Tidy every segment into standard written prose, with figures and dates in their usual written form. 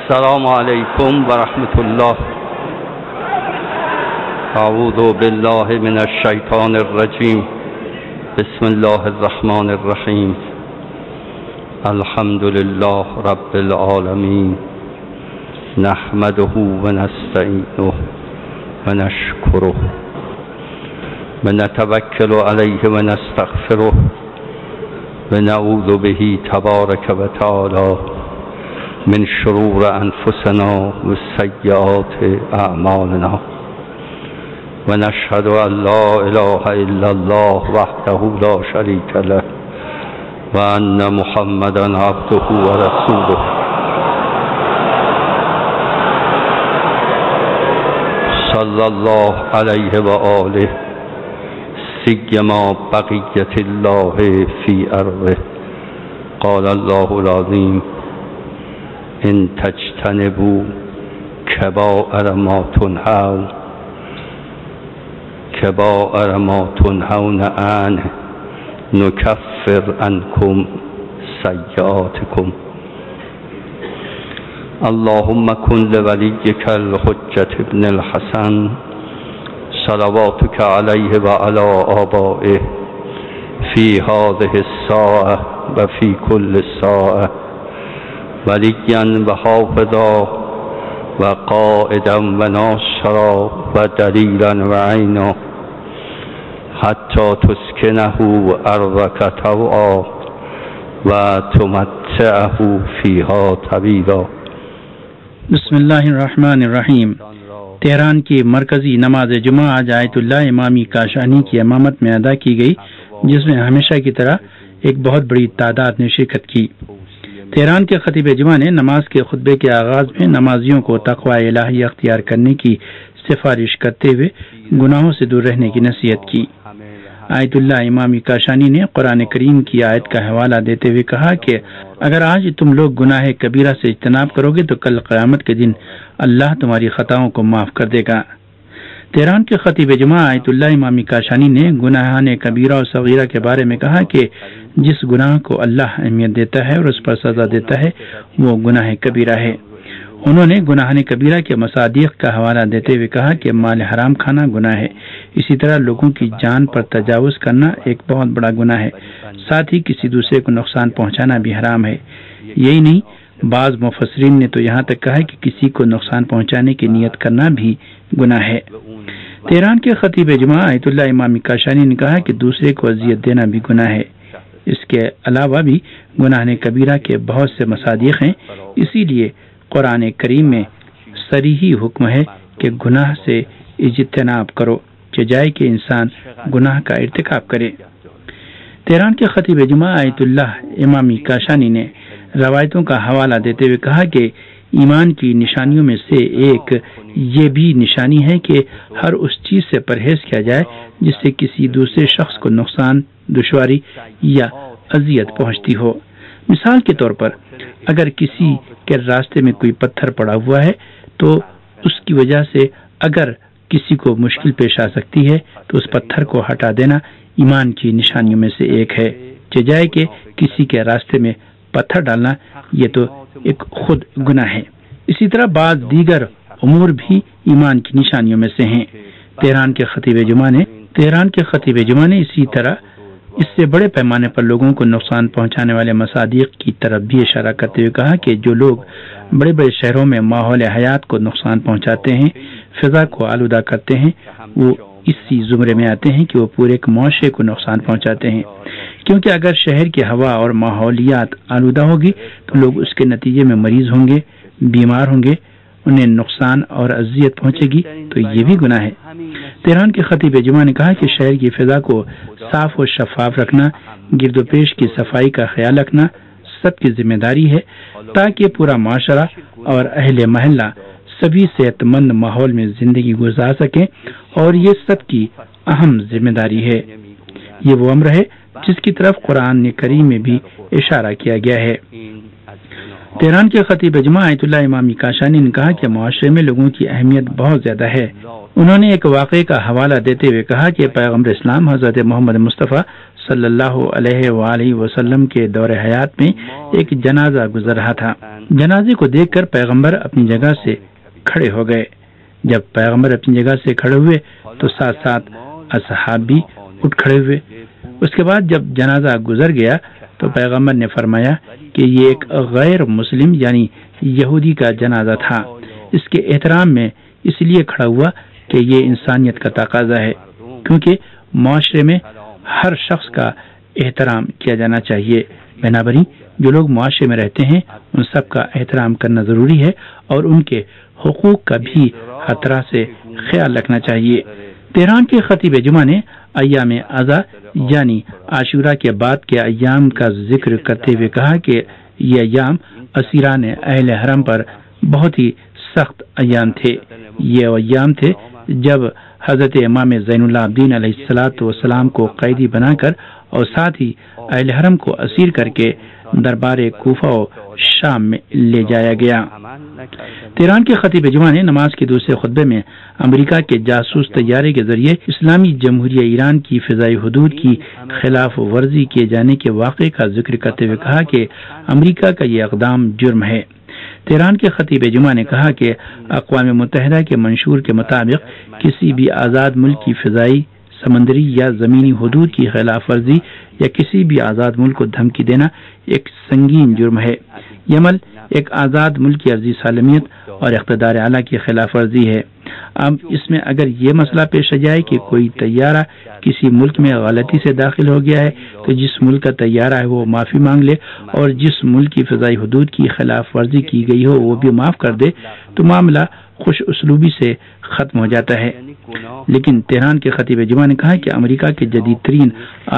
السلام علیکم ورحمۃ اللہ. اعوذ باللہ من الشیطان الرجیم. بسم اللہ الرحمن الرحیم. الحمد للہ رب العالمین. نحمده ونستعینه ونشکره ونتوکل علیه ونستغفره ونعوذ به تبارک وتعالی من شرور انفسنا وسیئات اعمالنا ونشهد ان لا اله الا الله وحده لا شریک له وان محمدا عبده ورسوله صلی اللہ علیہ وآلہ سیما بقیت اللہ فی ارضه. قال اللہ العظیم ان تجتنبوا کبائر ما تنهون عنه نکفر عنکم سیئاتکم. اللهم كن لوليك الحجة ابن الحسن صلواتك عليه وعلى آبائه في هذه الساعة وفي كل ساعة وليا وحافظا وقائدا وناصرا ودليلا وعينا حتى تسكنه أرضك طوعا وتمتعه فيها طويلا. بسم اللہ الرحمن الرحیم. تہران کی مرکزی نماز جمعہ آج آیت اللہ امامی کاشانی کی امامت میں ادا کی گئی، جس میں ہمیشہ کی طرح ایک بہت بڑی تعداد نے شرکت کی. تہران کے خطیب جمعہ نے نماز کے خطبے کے آغاز میں نمازیوں کو تقوی الہی اختیار کرنے کی سفارش کرتے ہوئے گناہوں سے دور رہنے کی نصیحت کی. آیت اللہ امامی کاشانی نے قرآن کریم کی آیت کا حوالہ دیتے ہوئے کہا کہ اگر آج تم لوگ گناہ کبیرہ سے اجتناب کرو گے تو کل قیامت کے دن اللہ تمہاری خطاؤں کو معاف کر دے گا. تہران کے خطیب جمعہ آیت اللہ امامی کاشانی نے گناہان کبیرہ اور صغیرہ کے بارے میں کہا کہ جس گناہ کو اللہ اہمیت دیتا ہے اور اس پر سزا دیتا ہے وہ گناہ کبیرہ ہے. انہوں نے گناہان کبیرہ کے مصادیق کا حوالہ دیتے ہوئے کہا کہ مال حرام کھانا گناہ ہے، اسی طرح لوگوں کی جان پر تجاوز کرنا ایک بہت بڑا گناہ ہے، ساتھ ہی کسی دوسرے کو نقصان پہنچانا بھی حرام ہے. یہی نہیں، بعض مفسرین نے تو یہاں تک کہا ہے کہ کسی کو نقصان پہنچانے کی نیت کرنا بھی گناہ ہے. تہران کے خطیب جمعہ آیت اللہ امامی کاشانی نے کہا کہ دوسرے کو اذیت دینا بھی گناہ ہے. اس کے علاوہ بھی گناہ کبیرہ کے بہت سے مصادیق ہیں، اسی لیے قرآن کریم میں صریحی حکم ہے کہ گناہ سے اجتناب کرو، چاہے کہ انسان گناہ کا ارتکاب کرے. تہران کے خطیب جمعہ آیت اللہ امامی کاشانی نے روایتوں کا حوالہ دیتے ہوئے کہا کہ ایمان کی نشانیوں میں سے ایک یہ بھی نشانی ہے کہ ہر اس چیز سے پرہیز کیا جائے جس سے کسی دوسرے شخص کو نقصان، دشواری یا اذیت پہنچتی ہو. مثال کے طور پر اگر کسی کے راستے میں کوئی پتھر پڑا ہوا ہے تو اس کی وجہ سے اگر کسی کو مشکل پیش آ سکتی ہے تو اس پتھر کو ہٹا دینا ایمان کی نشانیوں میں سے ایک ہے، چاہے کہ کسی کے راستے میں پتھر ڈالنا یہ تو ایک خود گناہ ہے. اسی طرح بعض دیگر امور بھی ایمان کی نشانیوں میں سے ہیں. تہران کے خطیب جمعہ نے اسی طرح اس سے بڑے پیمانے پر لوگوں کو نقصان پہنچانے والے مصادیق کی طرف بھی اشارہ کرتے ہوئے کہا کہ جو لوگ بڑے بڑے شہروں میں ماحول حیات کو نقصان پہنچاتے ہیں، فضا کو آلودہ کرتے ہیں، وہ اسی زمرے میں آتے ہیں کہ وہ پورے ایک معاشرے کو نقصان پہنچاتے ہیں. کیونکہ اگر شہر کی ہوا اور ماحولیات آلودہ ہوگی تو لوگ اس کے نتیجے میں مریض ہوں گے، بیمار ہوں گے، انہیں نقصان اور اذیت پہنچے گی تو یہ بھی گناہ ہے. تہران کے خطیب جمعہ نے کہا کہ شہر کی فضا کو صاف و شفاف رکھنا، گرد و پیش کی صفائی کا خیال رکھنا سب کی ذمہ داری ہے تاکہ پورا معاشرہ اور اہل محلہ سبھی صحت مند ماحول میں زندگی گزار سکیں، اور یہ سب کی اہم ذمہ داری ہے. یہ وہ امر ہے جس کی طرف قرآن کریم میں بھی اشارہ کیا گیا ہے. تہران کے خطیب جمعہ آیت اللہ امامی کاشانی نے کہا کہ معاشرے میں لوگوں کی اہمیت بہت زیادہ ہے. انہوں نے ایک واقعے کا حوالہ دیتے ہوئے کہا کہ پیغمبر اسلام حضرت محمد مصطفیٰ صلی اللہ علیہ وآلہ وسلم کے دور حیات میں ایک جنازہ گزر رہا تھا۔ جنازے کو دیکھ کر پیغمبر اپنی جگہ سے کھڑے ہو گئے۔ جب پیغمبر اپنی جگہ سے کھڑے ہوئے تو ساتھ ساتھ اصحاب بھی اٹھ کھڑے ہوئے۔ اس کے بعد جب جنازہ گزر گیا تو پیغمبر نے فرمایا کہ یہ ایک غیر مسلم یعنی یہودی کا جنازہ تھا۔ اس کے احترام میں اس لیے کھڑا ہوا کہ یہ انسانیت کا تقاضا ہے، کیونکہ معاشرے میں ہر شخص کا احترام کیا جانا چاہیے۔ بنابراین جو لوگ معاشرے میں رہتے ہیں ان سب کا احترام کرنا ضروری ہے اور ان کے حقوق کا بھی ہر طرح سے خیال رکھنا چاہیے۔ تہران کے خطیب جمعہ نے ایام عزا یعنی عاشورہ کے بعد کے ایام کا ذکر کرتے ہوئے کہا کہ یہ ایام اسیران اہل حرم پر بہت ہی سخت ایام تھے۔ یہ ایام تھے جب حضرت امام زین العابدین علیہ الصلاۃ والسلام کو قیدی بنا کر اور ساتھ ہی اہل حرم کو اسیر کر کے دربار کوفہ و شام میں لے جایا گیا۔ تہران کے خطیب جمعہ نے نماز کے دوسرے خطبے میں امریکہ کے جاسوس طیارے کے ذریعے اسلامی جمہوریہ ایران کی فضائی حدود کی خلاف ورزی کیے جانے کے واقعے کا ذکر کرتے ہوئے کہا کہ امریکہ کا یہ اقدام جرم ہے۔ تہران کے خطیب جمعہ نے کہا کہ اقوام متحدہ کے منشور کے مطابق کسی بھی آزاد ملک کی فضائی، سمندری یا زمینی حدود کی خلاف ورزی یا کسی بھی آزاد ملک کو دھمکی دینا ایک سنگین جرم ہے۔ یہ عمل ایک آزاد ملک کی عرضی سالمیت اور اقتدار اعلیٰ کی خلاف ورزی ہے۔ اب اس میں اگر یہ مسئلہ پیش آ جائے کہ کوئی طیارہ کسی ملک میں غلطی سے داخل ہو گیا ہے تو جس ملک کا طیارہ ہے وہ معافی مانگ لے اور جس ملک کی فضائی حدود کی خلاف ورزی کی گئی ہو وہ بھی معاف کر دے تو معاملہ خوش اسلوبی سے ختم ہو جاتا ہے۔ لیکن تہران کے خطیب جمعہ نے کہا کہ امریکہ کے جدید ترین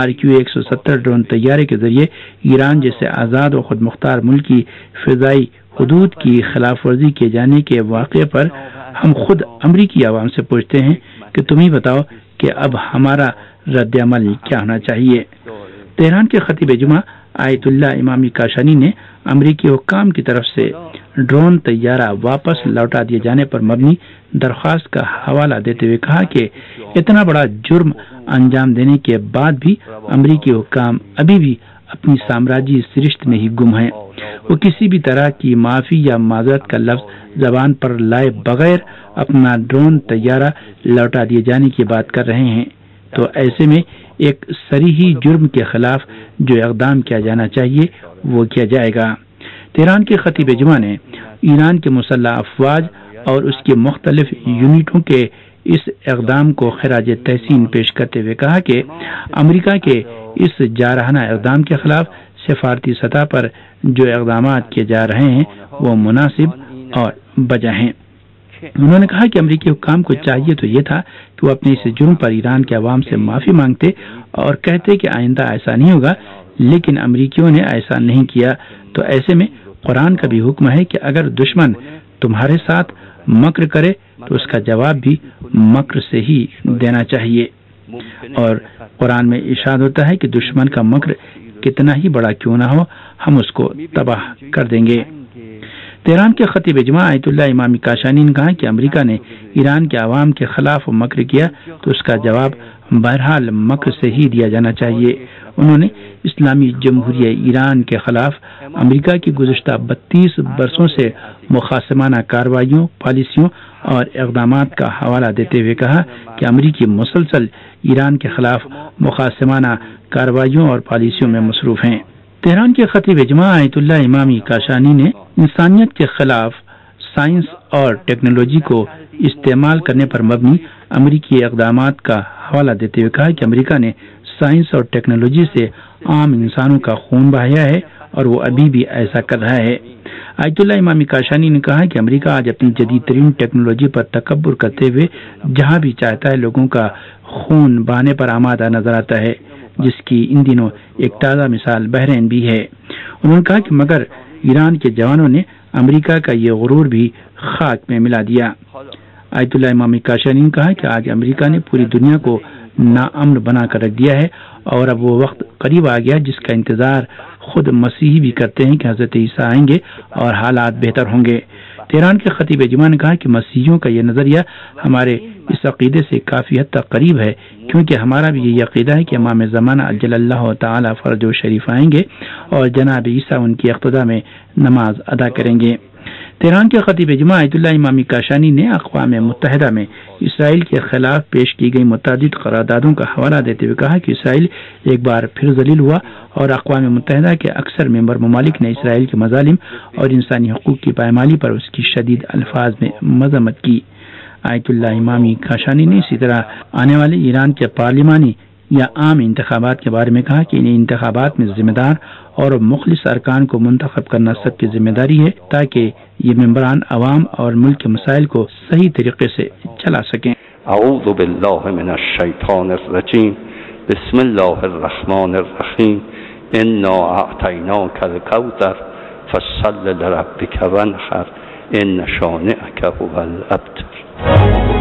RQ-170 ڈرون طیارے کے ذریعے ایران جیسے آزاد و خود مختار ملک کی فضائی حدود کی خلاف ورزی کیے جانے کے واقعے پر ہم خود امریکی عوام سے پوچھتے ہیں کہ تم ہی بتاؤ کہ اب ہمارا رد عمل کیا ہونا چاہیے۔ تہران کے خطیب جمعہ آیت اللہ امامی کاشانی نے امریکی حکام کی طرف سے ڈرون طیارہ واپس لوٹا دیے جانے پر مبنی درخواست کا حوالہ دیتے ہوئے کہا کہ اتنا بڑا جرم انجام دینے کے بعد بھی امریکی حکام ابھی بھی اپنی سامراجی سرشت میں ہی گم ہیں۔ وہ کسی بھی طرح کی معافی یا معذرت کا لفظ زبان پر لائے بغیر اپنا ڈرون طیارہ لوٹا دیے جانے کی بات کر رہے ہیں، تو ایسے میں ایک صریحی جرم کے خلاف جو اقدام کیا جانا چاہیے وہ کیا جائے گا۔ تہران کے خطیب جمعہ نے ایران کے مسلح افواج اور اس کے مختلف یونٹوں کے اس اقدام کو خراج تحسین پیش کرتے ہوئے کہا کہ امریکہ کے اس جارحانہ اقدام کے خلاف سفارتی سطح پر جو اقدامات کیے جا رہے ہیں وہ مناسب اور بجا ہیں۔ انہوں نے کہا کہ امریکی حکام کو چاہیے تو یہ تھا کہ وہ اپنے اس جرم پر ایران کے عوام سے معافی مانگتے اور کہتے کہ آئندہ ایسا نہیں ہوگا، لیکن امریکیوں نے ایسا نہیں کیا۔ تو ایسے میں قرآن کا بھی حکم ہے کہ اگر دشمن تمہارے ساتھ مکر کرے تو اس کا جواب بھی مکر سے ہی دینا چاہیے، اور قرآن میں ارشاد ہوتا ہے کہ دشمن کا مکر کتنا ہی بڑا کیوں نہ ہو ہم اس کو تباہ کر دیں گے۔ تہران کے خطیب جمعہ آیت اللہ امامی کاشانی نے کہا کہ امریکہ نے ایران کے عوام کے خلاف مکر کیا تو اس کا جواب بہرحال مکر سے ہی دیا جانا چاہیے۔ انہوں نے اسلامی جمہوریہ ایران کے خلاف امریکہ کی گزشتہ 32 برسوں سے مخاصمانہ کارروائیوں، پالیسیوں اور اقدامات کا حوالہ دیتے ہوئے کہا کہ امریکی مسلسل ایران کے خلاف مخاصمانہ کارروائیوں اور پالیسیوں میں مصروف ہیں۔ تہران کے خطیب جمعہ آیت اللہ امامی کاشانی نے انسانیت کے خلاف سائنس اور ٹیکنالوجی کو استعمال کرنے پر مبنی امریکی اقدامات کا حوالہ دیتے ہوئے کہا کہ امریکہ نے سائنس اور ٹیکنالوجی سے عام انسانوں کا خون بہایا ہے اور وہ ابھی بھی ایسا کر رہا ہے۔ آیت اللہ امامی کاشانی نے کہا کہ امریکہ آج اپنی جدید ترین ٹیکنالوجی پر تکبر کرتے ہوئے جہاں بھی چاہتا ہے لوگوں کا خون بہانے پر آمادہ نظر آتا ہے، جس کی ان دنوں ایک تازہ مثال بحرین بھی ہے۔ انہوں نے کہا کہ مگر ایران کے جوانوں نے امریکہ کا یہ غرور بھی خاک میں ملا دیا۔ آیت اللہ امامی کاشانی نے کہا کہ آج امریکہ نے پوری دنیا کو ناامن بنا کر رکھ دیا ہے اور اب وہ وقت قریب آ گیا جس کا انتظار خود مسیحی بھی کرتے ہیں کہ حضرت عیسیٰ آئیں گے اور حالات بہتر ہوں گے۔ تہران کے خطیب جمعہ نے کہا کہ مسیحیوں کا یہ نظریہ ہمارے اس عقیدے سے کافی حد تک قریب ہے، کیونکہ ہمارا بھی یہ عقیدہ ہے کہ امام زمانہ عجل اللہ تعالی فرج و شریف آئیں گے اور جناب عیسیٰ ان کی اقتداء میں نماز ادا کریں گے۔ تہران کے خطیب جمعہ آیت اللہ امامی کاشانی نے اقوام متحدہ میں اسرائیل کے خلاف پیش کی گئی متعدد قراردادوں کا حوالہ دیتے ہوئے کہا کہ اسرائیل ایک بار پھر ذلیل ہوا اور اقوام متحدہ کے اکثر ممبر ممالک نے اسرائیل کے مظالم اور انسانی حقوق کی پائمالی پر اس کی شدید الفاظ میں مذمت کی۔ آیت اللہ امامی کاشانی نے اسی طرح آنے والے ایران کے پارلیمانی یا عام انتخابات کے بارے میں کہا کہ انہیں انتخابات میں ذمہ دار اور مخلص ارکان کو منتخب کرنا سب کی ذمہ داری ہے تاکہ یہ ممبران عوام اور ملک کے مسائل کو صحیح طریقے سے چلا سکیں۔ اعوذ باللہ من الشیطان الرجیم، بسم اللہ الرحمن الرحیم، انا اعطیناک الکوثر فصل لربک وانحر ان شانئک هو الابتر۔